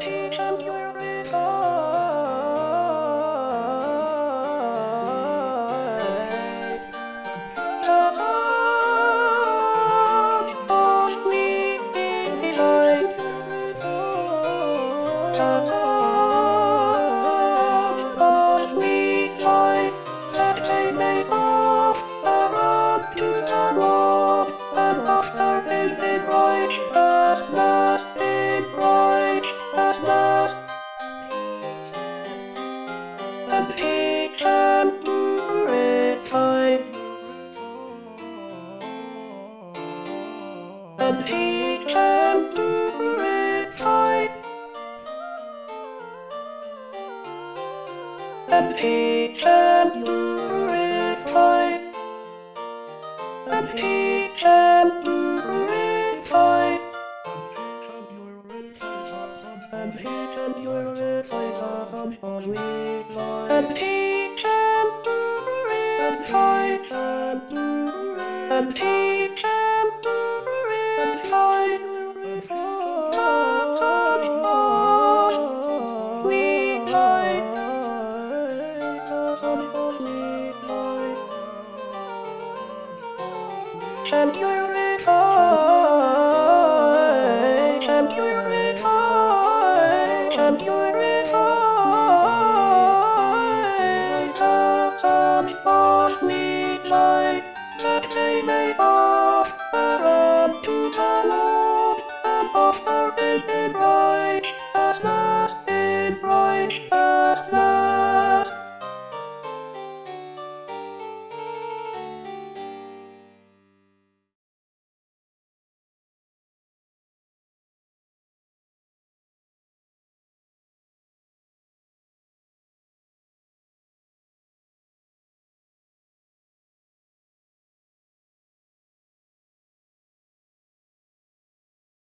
peach and purify. Sweet delight. Sweet light that they may off up to the Lord, and after they bright as last, they bright as last. And he can purify, and he can purify, and he can purify, and he can purify, and he can purify the sweet light, and he can purify, and he can purify sweet light, sweet light, can purify, can purify, can purify, sweet light.